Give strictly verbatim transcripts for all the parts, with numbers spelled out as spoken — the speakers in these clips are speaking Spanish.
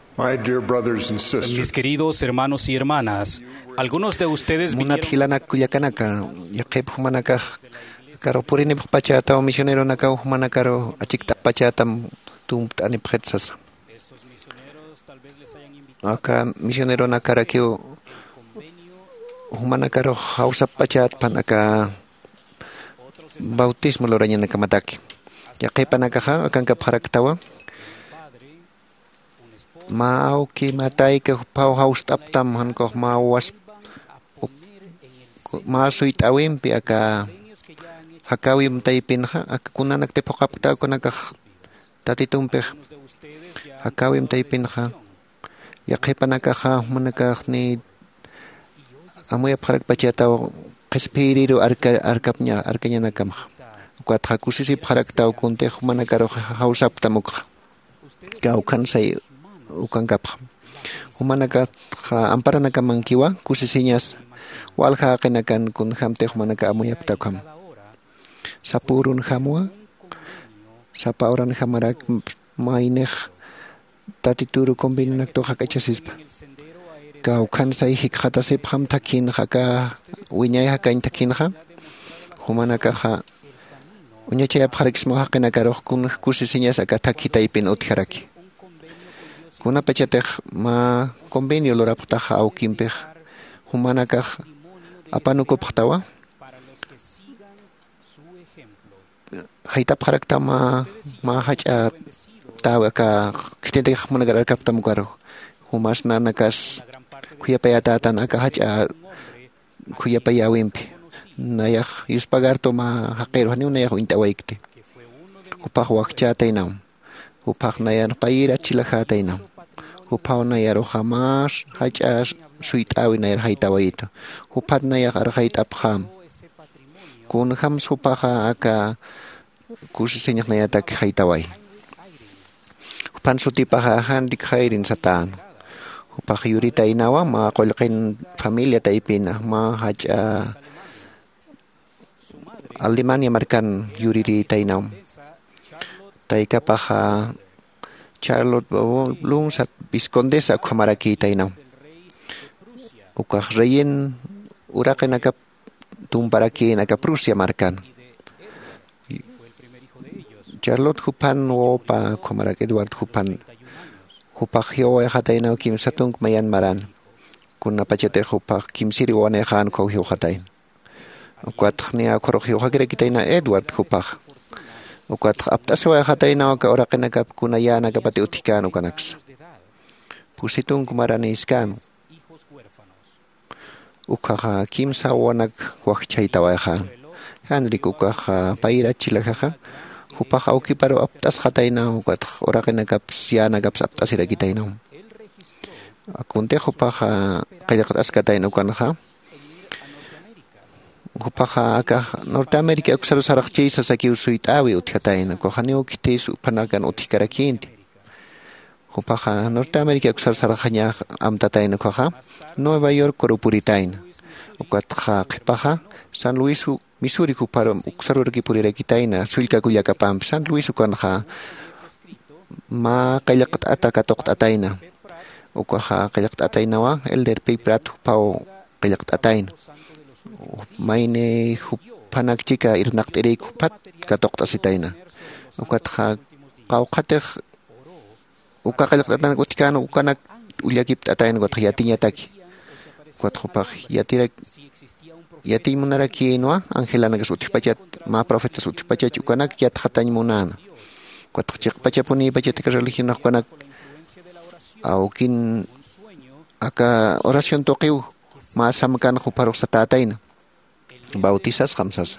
My dear brothers and sisters, Mis queridos hermanos y hermanas, algunos de ustedes Munat vinieron hilanak kuyakanaka, yakip humanaka, karo purini pachata o misionero naka humanakaro, achikta pachatam tum anipjetsas. esos misioneros tal vez les hayan invitado Aka misionero nakara kyo humanakaro hausa pachat panaka bautismo loraña nakamataki. Yakipa nakaha akan kapharaktawa. Mau ki matay ke pau haus taptam han ko mawas masuit awim pi aka hakawim tay pinha akuna nagtepokapta ko naka tatitumpe hakawim tay pinha yakipa nakaha manaka ni amoy pharak pachataw espiritu arka arkapnya arkanya nakam kwat hakusisi pharak taw kunte manakaro hausaptamuk kaukan say ukan kapha humanaka amparanaka mankiwa kusisiñas walha kenakan kun hamte humanaka amuyapta kam sapurun hamwa sapauran hamarak maineh tatituru kombinak to hakachasispa kaukan say hikhatasip ham takin haka wiñay haka intakin ha humanaka ha uñachaya pharekismo hakenakaro kun kusisiñas aka takitaypin utharaki kuna pechatej ma convenio lora putaja au kimpej humanakaj apanuko ptawa haita pharakta ma ma hacha tawa ka kitente khmanagar kapta mukaro humas nanakas kuyapayata tanaka hacha kuyapayawimpi nayaj yuspagarto ma haqero hani unayaj intawaikte upaj wakchatainam upaj nayan paira chilajatainam uphaw na yaro jamás hachas suitawi na yar haitawito upat na yak arhait apham kun ham supaha aka kusisinyak na yatak haitawai upan sutipaha handik khairin satan upah yurita inawa ma kolkin familia taipin ma hacha Alemania markan yuriri tainam taika paha Charlotte Bloom sat Viscondesa Kamaraki tainam ukah reyen urake naka tumparaki naka Prusia markan Charlotte hupan wo pa Kamaraki Edward hupan hupahyo hataina kim satung mayan maran kunna pachete hupah kim siri wane khan ko hyo hatain ukwatkhnia korokyo hagre kitaina Edward hupah ukat aptaswa hataina ka ora kenaka kunayana kapati utikano kanaks pusitung kumarani iskan ukaha kim sawanak wakchaitawa khan Henrik ukaha paira chilaha upaha ukiparo aptas hataina ukat ora kenaka siana gaps aptasira kitaina akunte upaha kayak askataina ukanha Kupaha aka Norte America uksaro sarakchi sa saki usuitawi uthatain ko hanyo kitis upanagan uthikarakinti Kupaha Norte America uksaro sarakanya amtatain ko ha Nueva York korupuritain ukatha kipaha San Luis Missouri kuparo uksaro rikipurira kitaina sulka kuyaka pam San Luis ukanha ma kayakat atakatok ataina ukaha kayakat ataina wa elder piprat pau kayakat atain maine panak chika irnak tere kupat katok tasitaina ukat ha qawqatej ukakalak tatan utikano ukanak ulyakip tatain got yatinya taki got khopaj yatira yati munaraki noa angela nagas utipachat ma profetas utipachat ukanak yat khatañ munana got chik pachapuni pachat religion ukanak aukin aka oración toqiu ma samkan khuparok sa tataina bautisas khamsas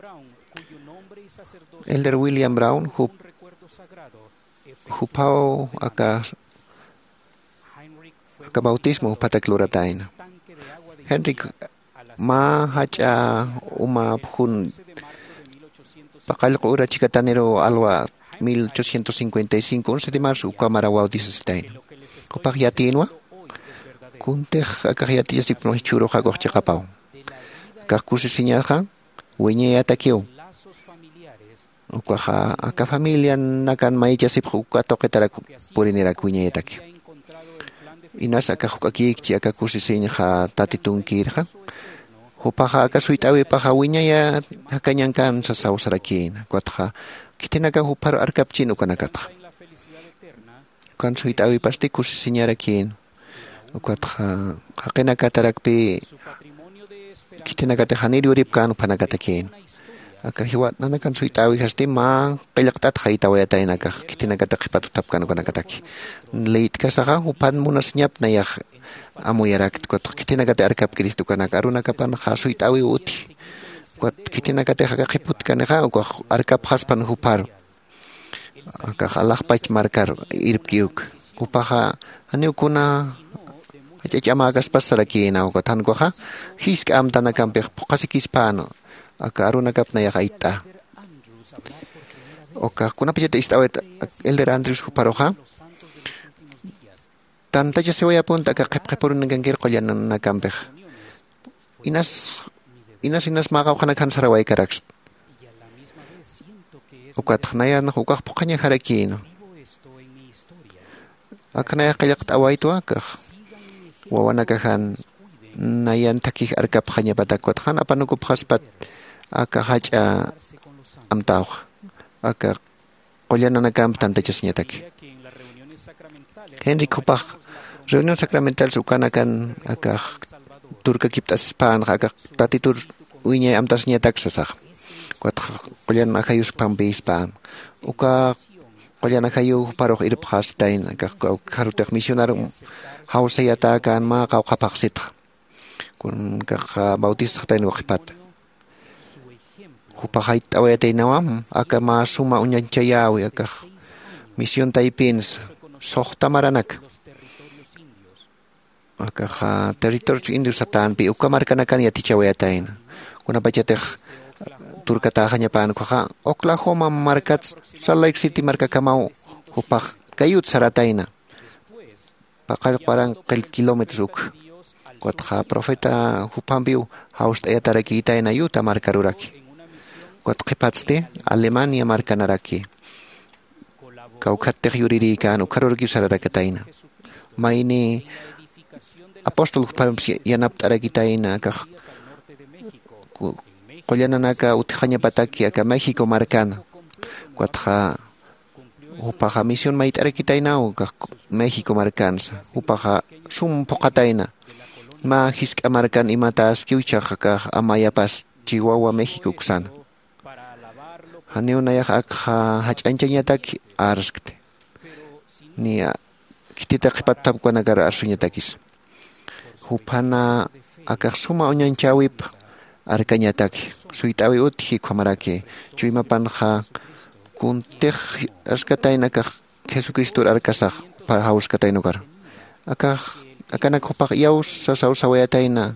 Elder William Brown hu hupao aka aka bautismo patakloratain Henrik ma hacha uma phun pakal qura chikatanero alwa mil ochocientos cincuenta y cinco once de marzo ukamara bautisastain kupagiatinwa kunte akahiati si pno churo ha goch kapao kakusi sinyaha wenye atakio ukwaha aka familia nakan maicha sip ukato ketara purinera kuña etaki inas aka hukakikchi aka kusisiña tatitunkirqa hupaqa aka suyt'awipaqa wiñaya hakañankan sasawsarakin kuatqa kitinaka hupar arkapchin ukanakatqa kan suyt'awipas ti kusisiñarakin kuatqa haqinakatarakpi kitinakati haniri uripkan upanakatakin aka hiwat nanakan suyt'awi hasti ma qillaqtat haytawayatay naka kitinakata qipatutapkan ukanakataki leit kasaqa hupan munas ñap nayaq amuyarak kuat kitinakati arkap Cristo kanaka arunakapan ha suyt'awi uti kuat kitinakati haka qiput kanaqa uka arkap haspan hupar aka alaqpach markar irpkiuk upaqa haniukuna achamakas pasarakina uka tankoqa hiska amtanakanpik puqasikispano aka arunakap nayaq oka kunapachata istawet elder Andrews huparoqa tantacha sewaya punta aka qipqipurun nagankir qollanan nakampik inas inas inas maqawqanakan saraway karaks ukat nayan ukaq puqaña harakino aka naya qillaqta awaytu aka wawanakahan nayan takik arkap qhaña patakwat han apanukup haspat aka hacha amtawq aka qollananakamp tantachas ñataki Henry kupaq reunión sacramental sukanakan aka turka kiptas pan aka tatitur wiñay amtas ñatak sasaq kuat qollan akayus pampis pan uka qollan akayu paroq irpqas tain aka karutek misionarum hausayata kan ma qawqapaqsit kun ka bautisq tain waqipat hupahait awayatay nawam aka masuma unyanchayawi aka misión taipins sohta maranak aka ha territorio indios satanpi uka markanakan yatichawayatayn kuna pachatek turkatahaña pan kuha Oklahoma markat Salt Lake City marka kamau hupah kayut saratayna pakal parang kel kilometros uk kuat profeta hupambiu haus ayataraki itayna yuta markaruraki kuat qipatste Alemania markanaraki kaukatek yuririka anu karurki sararakatayna maini apostol huparam yanaptarakitayna kah qollananaka utihaña pataki aka México markana kuatqa upaqa misión mayt'arakitayna kah México markansa upaqa sum poqatayna ma hisk'a markan imatas kiwchaq kah amayapas Chihuahua México kusana haniunayaq aka hach'anchañataki arskte ni kitita qipatutapkuanakara arsuñatakis hupana aka suma uñanchawip arkañataki suyt'awi uti hikwamaraki chuymapanqa kuntej askatayna kaq Jesucristo arkasaq para hawskataynukar aka akanak hupaq yaws sasawsawayatayna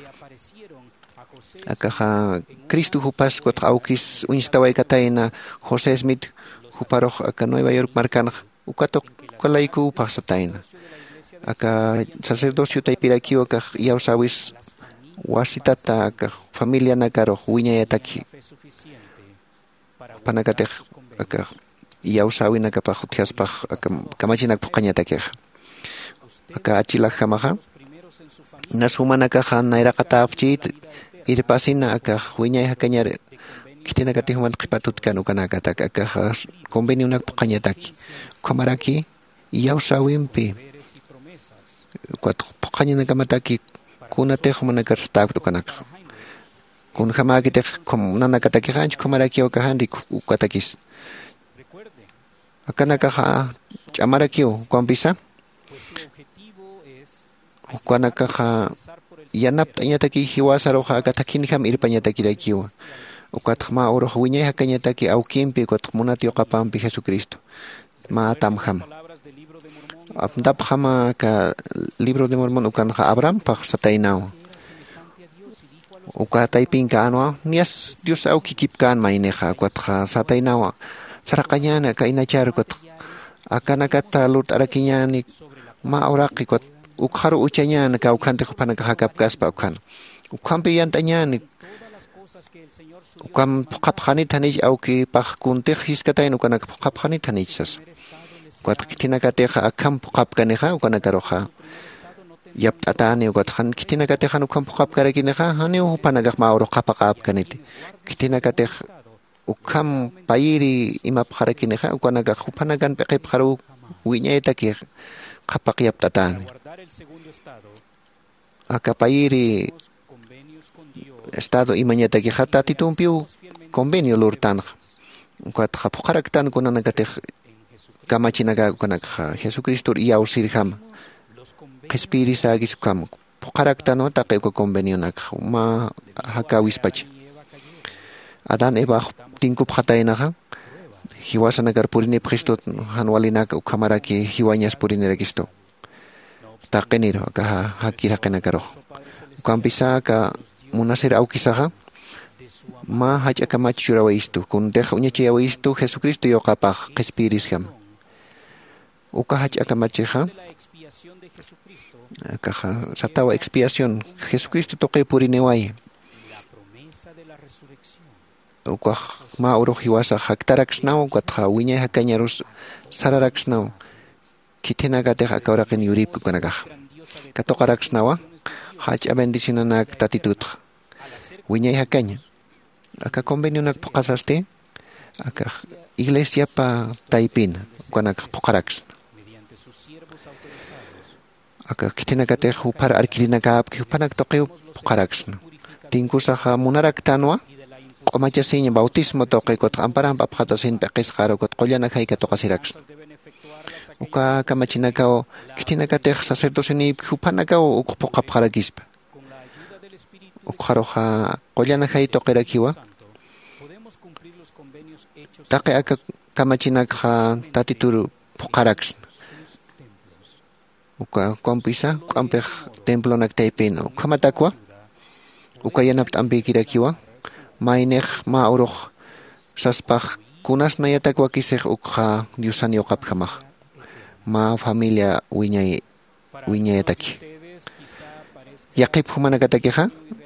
aka Cristo hupas kot aukis unstaway katayna Jose Smith huparoq aka Nueva York markanaq ukatok kalayku pasatayna aka sacerdocio taypirakiwa kaq yawsawis wasitata aka familia nakaroq wiñayataki panakatek aka yawsawi nakapaq utyaspaq aka kamachinak puqañataki aka achilaq hamaqa nasumanakaqa nayraqatapchit irpasina aka wiñay hakañar kitinakati human qipatutkan ukanakatak aka convenio nak puqañataki qamaraki yawsawimpi kuat puqañanakamataki kunatej manakarstak ukanaka kun hamakitek nanakataki hanch qamaraki ukahanri ukatakis akanaka chamaraki kuampisa ukanaka yanap tañataki hiwasaroqa akatakinham irpañatakirakiwa ukatma oroq wiñay hakañataki awkimpi kuat munati uqapampi Jesucristo ma tamham apndapjama ka libro de Mormón ukanqa Abraham paq sataynaw ukataypin kanwa nias Dios awkikipkan mayneqa kuatqa sataynawa saraqañana ka inachar kuat akanakata lut arakiñani ma awraqi kuat ukharu uchañana ka ukhante hupanaka hakapkaspa ukhan ukhampi yantañani ukam qapqanit hanich awki paq kuntej hiskatayna ukanaka qapqanit hanichsas kuat kitinakateqa akham qapkaniqa ukanakaroqa yapt'atani uqatqan kitinakatiq ukam puqapkarakineqa hani upanagaq mauro qapaqapkaniti kitinakatiq ukam payiri imapqarakineqa ukanagaq upanagan peqipqaru wiñaytaki qapaq yapt'atani aka payiri estado imañataki hatatitumpiu convenio lurtanqa uqatqa puqaraktan kunanakatiq kamachinaqa ukanaq Jesucristo iyawsirqama qhispirisagis ukam puqaraktano taqi uka convenio nak ma hakawispacha Adán Eva tinkupqataynaqa hiwasanagar purini Cristo hanwalinaka ukamaraki hiwañas purinirakisto taqiniro aka hakiraqinakaroq ukampisa ka munasir awkisaqa ma hach'akamachi churawaysto kunteqa uñachayawaysto Jesucristo yoqapaq qhispirisqam uka hach'akamachiqa kaja satawa expiación Jesucristo toqay puriniway uka ma uruq hiwasa haktaraksnaw ukatqa wiñay hakañarus sararaksnaw kitinakatiq akawraqin yuripku kanakaq katoqaraksnawa hach'a bendicionanak tatitutqa wiñay hakaña aka convenionak puqasasti aka iglesiapa taypina ukanakaq puqaraks aka kitinakatiq upar arkirinakapki upanak toqiw puqaraksna tinkusaqa munaraktanwa q'umachasiña bautismo toqi kutqa amparanpa apqatasin peqisqaru kut qollanak hayka toqasiraks uka kamachinakaw kitinakatiq sacerdocinipki upanakaw uku puqapqarakispa uqaruqa qollanak hay toqirakiwa taqi aka kamachinakqa tatituru puqaraksna uka kompisa q'ampiq templonak taypina ukamatakwa uka yanapta ampikirakiwa mayniq ma uruq saspaq kunasnayatakwa kisiq uqa Diosani yoqapkamaq ma familia wiñay wiñayataki yaqip humanakatakiqa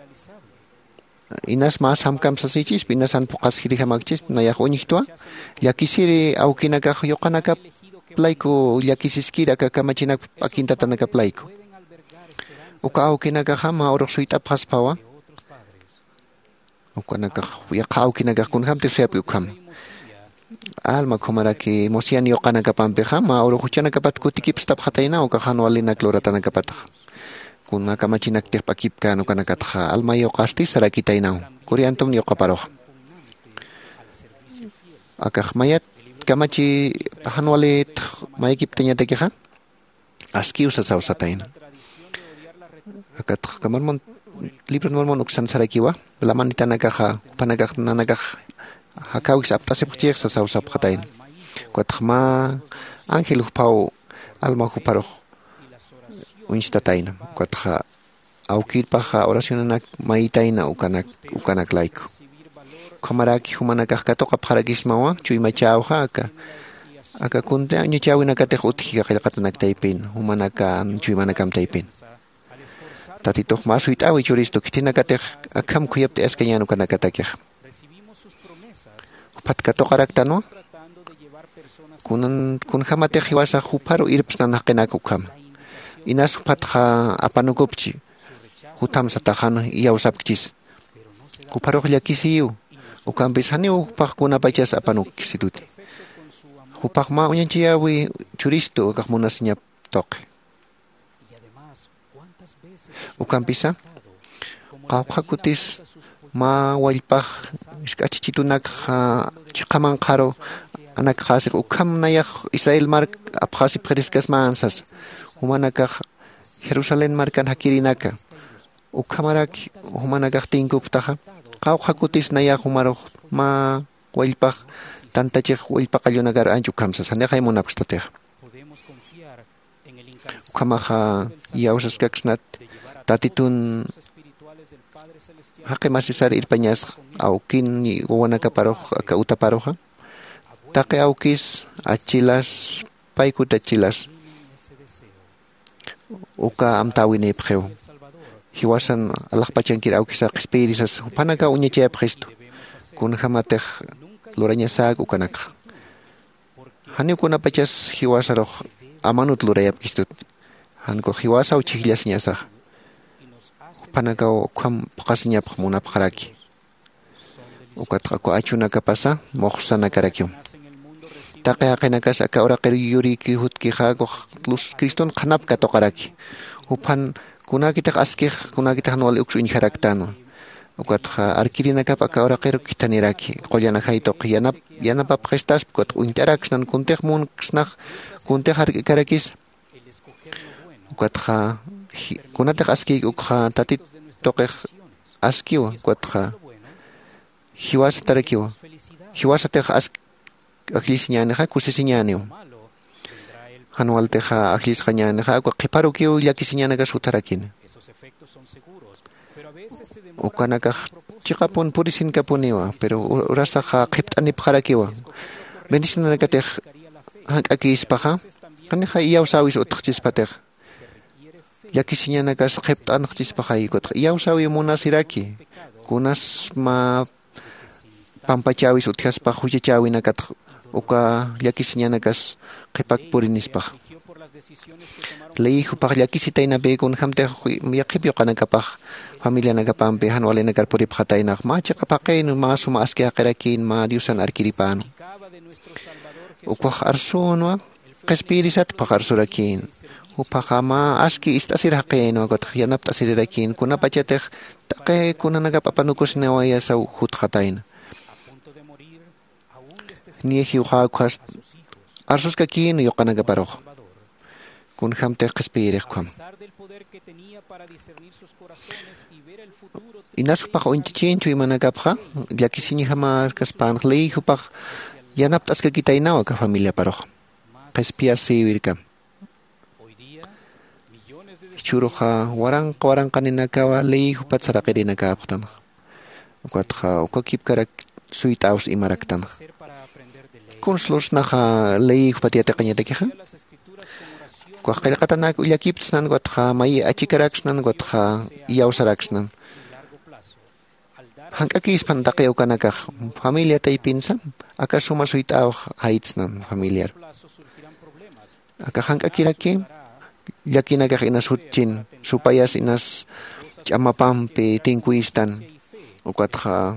inas mas hamkamsasichis pinasan puqas hirihamakchis nayaq uñiqtwa llakisiri awkinakaq yoqanakap playku llakisiskira ka kamachinak akintatanaka playku uka awkinakaq ma uruq suyt'apqaspawa ukanakaq yaqa awkinakaq kunhamti suyapi ukham alma kumaraki mosiani yoqanakapampiqa ma uruq huchanakapat kutikipis tapqatayna uka hanwalinak luratanakapataq kuna kamachinak tiqpakipkan ukanakatqa alma yoqasti sarakitaynaw kuriantum yoqaparoq akaq mayat kamachi hanwalit maykiptañatakiqa askiusa sawsatayna akat kamarmon libro mormon uksan sarakiwa lamanitanakaqa upanakaq nanakaq hakawis aptasipqchiq sawsapqatayna kuatqma ángel uphaw alma uparoq unchtatayna kuatqa awkirpaqa oracionanak maytayna ukanak ukanaklayku kamaraki humanakaq katoqa pharakismawa chuymachawqa aka aka kunta ñachawinakatiq uthiqa qillqatanak taypin humanaka chuymanakam taypin tatituq masuyt'awi churisto kitinakatiq akham khuyapti askañanu kanakatakiq upat katoqaraktanwa kunan kunhamatiq hiwasaq huparu irpis nanaqinaka ukham inas upatqa apanukupchi hutamsataqan iyawsapchis huparuq llakisiyu ukampis hani upaq kunapachas apanukisituti upaq ma uñanchiyawi churisto ukaq munasña toqi ukampisa qawqakutis ma wallpaq isk'achichitunak chiqaman qharu anak qasiq ukham nayaq Israel mark apqasi pqeriskas mansas humanakaq Jerusalén markan hakirinaka ukhamaraki humanakaq tinkuptaqa qawqakutis nayaq humaruq ma wallpaq tantachiq wallpaqallunagar anchu kamsas handiqay munapqstatej ukhamaqa yawsaskaqsnat tatitun haqi masisar irpañas awkin wawanakaparuq aka utaparuqa taqi awkis achilas paykuta chilas uka amtawinipqew hiwasan alaqpachankir awkisa qhispirisas upanaka uñachayapqistu kunhamatiq lurañasak ukanaka hani kunapachas hiwasaruq amanut lurayapqistut hanko hiwasa uchiglas ñasaq panaka ukham paqasñapaq munapaqaraki ukatqa ko achuna kapasa moqsana karaki taqi aqinakas aka uraqir yuriki hutkiqa luz Criston qhanapka toqaraki upan kunakitaq askij kunakitaq nuwal ukshu injaraktano ukatqa arkirinakapa aka uraqir kitaniraki qollana haytoq yanap yanapap qestas ukatqa uintaraksnan kuntiq munksnaq kuntiq arkarakis ukatqa kunataq aski ukqa tatit toqiq askiwa ukatqa hiwasa tarakiwa hiwasa teq ask aklis ñaniqa kusisi ñaniwa anual teqa aklis ñaniqa ukqa qiparukiwa llakisi ñanaqa sutarakina ukanakaq chiqapun purisinkapuniwa pero urasaqa qhipt'anipaqarakiwa bendicionanakateq hank'akispaqa qaniqa iyawsawis utqchispateq llakisi ñanakas qhipt'anaqchispaqa ikutqa iyawsawi munasiraki kunas ma pampachawis utqaspaq huchachawinakataq uka llakisi ñanakas qipak purinispaq leijupaq llakisi taynapikun hamtej yaqipyu qanakapaq familia nakapampi hanwalinakar puripaqataynaq ma chiqapaqin ma suma aski aqirakin ma diusan arkiripano ukwaq arsunwa qespirisatpaq arsurakin upaqa ma aski istasiraqino akutaq yanap t'asirirakin kunapachatej taqe kunanakapapanukusnewaya saw hutqatayna nieji uqaqas arsuskakin yoqanakaparuq kun hamtej qespiriqkam inasupaq unchichinchu imanakapqa llakisiñi hama kaspan leijupaq yanap t'askakitaynawa ka familia paruq qespia siwirkam churuqa waranqa waranqaninakawa leijupaq saraqirinakapaqtan ukatqa ukakipkarak suyt'aws imaraktan kunslosnaqa leijupaq tiyatiqañatakiqa kuaq qillqatanak ullakiptisnan ukatqa may achikaraksnan ukatqa iyawsaraksnan hank'akispan taqi ukanakaq familia taypinsam aka suma suyt'awaq haytisnan familiar aka hank'akiraki llakinakaq inas hutchin supayas inas ch'amapampi tinkuistan ukatqa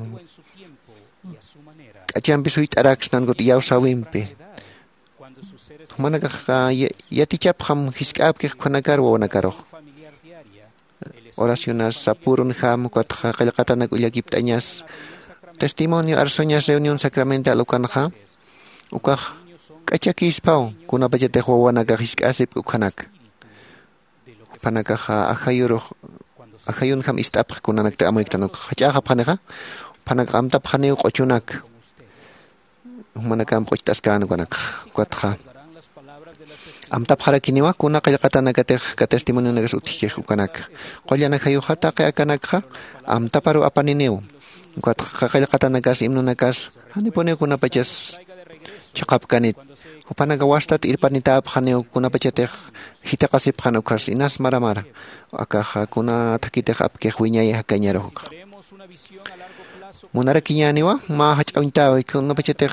k'achanpi suyt'araksnan kut iyawsawinpi manakaq yatichapqam hisk'apkiq qhanakar wawanakaruq oraciones apurun ham ukatqa qillqatanak ullakipt'añas testimonio arsoñas reunión sacramental ukanqa ukaq k'achakispaw kunapachatej wawanakaq hisk'asip ukhanak panakaqa ajayuruq ajayun ham ist'apaq kunanakta amuyktanuk hach'aqa phaneqa phanaka amtap phaniw q'uchunak manakam q'uchtaskan ukanak ukatqa amtap harakiniwa kuna qillqatanakatej ka testimonio nakas utijkej ukanak qollana hayuqa taqi akanakqa amtaparu apaniniw ukatqa qillqatanakas imnunakas hanipuniw kunapachas chaqapkanit upanaka wastat irpanitapaq haniw kunapachatej hitaqasipqan ukas inas maramara akaqa kuna thakitej apkej wiñayej akañaruq munarakiñaniwa ma hach'awintawa kunapachatej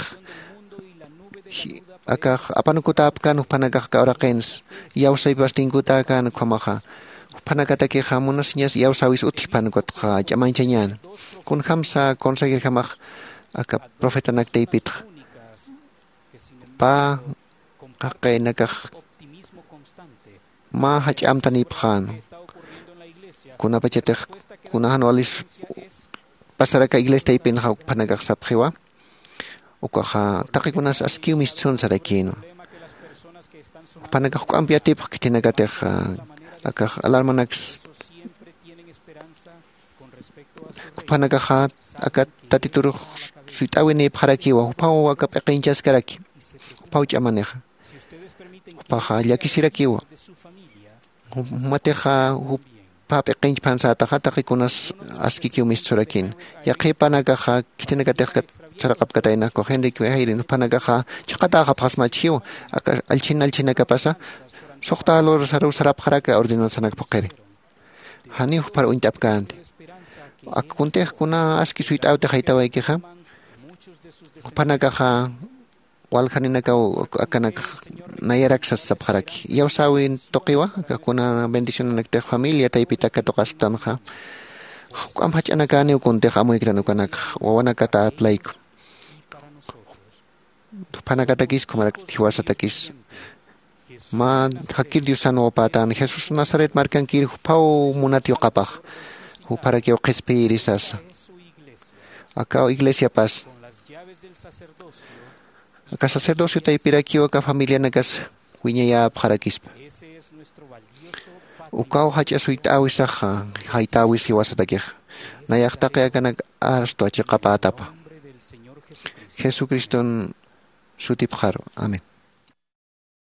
aka apanukutapkan upanakaq kauraqins yawsaypas tinkutakan qhamaqa upanakataki hamunasiñas yawsawis utijpan ukatqa ch'amanchañan kun hamsa conseguir hamaq aka profeta naktaypitaq pa qaqaynakaq ma hach'amtanipqan kunapachatej kunahan walis pasaraka iglesiaypinqa upanakaq sapqiwa ukaqa taqikunas askiw mistzun sarakino panakaq k'ampiatipaq kitinakatej akaq alarmanax panakaqa aka tatituruq suyt'awinip harakiwa upaw aka p'iqinchaskaraki upaw ch'amaneqa upaqa llakisirakiwa mateqa upa p'iqinch pansataqa taqikunas askikiw mistzurakin yaqipanakaqa kitinakatejqa saraqapkatayna ko Henrique Hayrin panakaqa chaqataqa phasmachiw aka alchina alchinakapasa soqtalor saru sarapqaraka ordinansanakpaqiri hani para uintapkanti akuntej kuna aski suit'awte haytawaykiqa panakaqa walhaninakaw akanak nayaraksas sapharaki yawsawin toqiwa kakuna bendición nakte familia taypitaka toqastanja am hachanakani kunteq amuykranukanak wawanakata aplayku panakatakis kumarak tiwasatakis ma hakir diusano patan Jesus Nazaret markankir pau munatio qapaq para que qespirisas acá iglesia paz acá sacerdocio taypirakiwa ka familia nakas wiñaya pharakispa ukao hachasuytawi saja haytawi siwasatakij nayaqtaqi akanak asto achiqapa atapa Jesucristo sutipqaro. Amén.